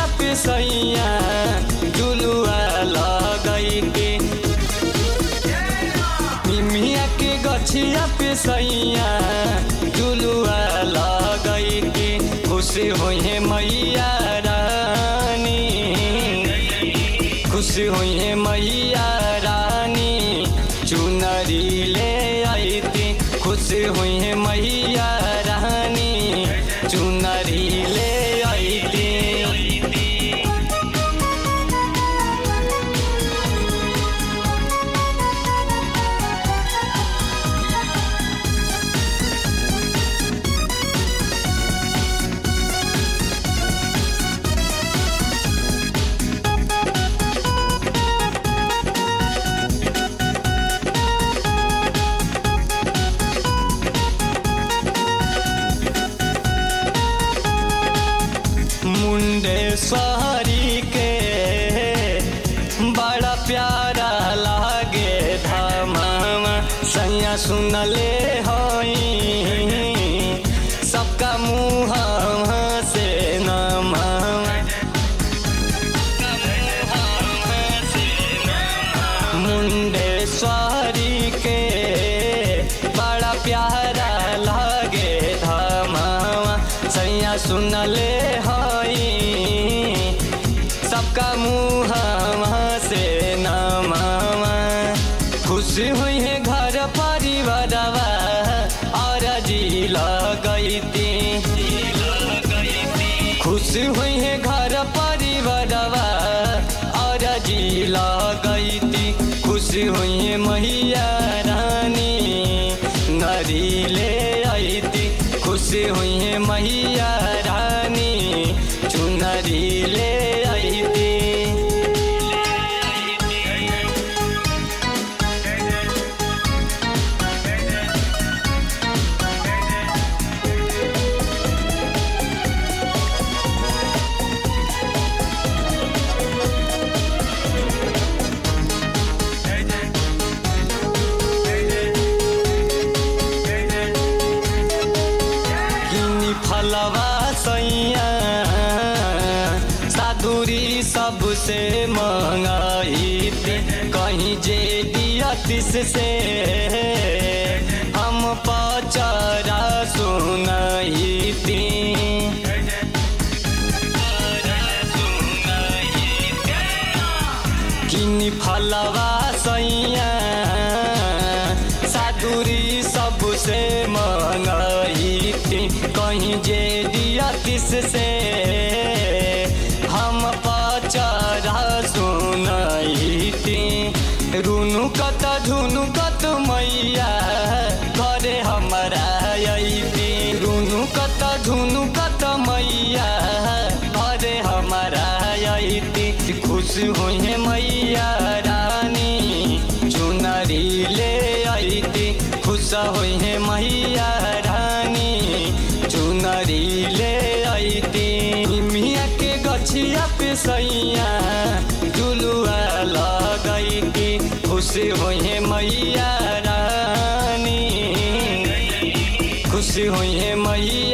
पे सैया झुलुआ लगैती निमिया के गछिया पे सैया झुलुआ लगैती खुशी हुई है मैया रानी खुशी हुई है मैया रानी चुनरी ले आईती खुशी हुई है मैया रानी चुनरी ले आईती मुंडेश्वरी के बड़ा प्यारा लागे धामा सैया सुनले हई सबका मुँह से नमा मुंडेश्वरी के बड़ा प्यारा लागे धामा सैया सुनले हई सबका मुँह से नमावा खुशी हुई है घर परिवारवा और जी लगैती खुशी हुई है घर परिवारवा और जी लगैती खुशी हुई है मैया रानी नरी ले आईती खुशी हुई है मैया रानी चुनरी ले आईती फलवा सैया साधुरी सबसे मंगाई कहीं जे दिया तिस से हम पचरा सुनाई थी किनी फलवा सैया साधुरी सबसे मंगाई कहीं जे दिया किस से हम पचरा सुनाई थी रुनु कत झुनु कत मैया घरे हमारा अइती रुनु कत झुनु कत मैया घरे हमारा अइती खुश हुई है मैया रानी चुनरी ले अइती खुश हुई है मैया रानी चुनरी ले आईती मिया के गछिया पे सैया झुलुआ लगैती खुशी हुई है मैया रानी खुशी हुई है मैया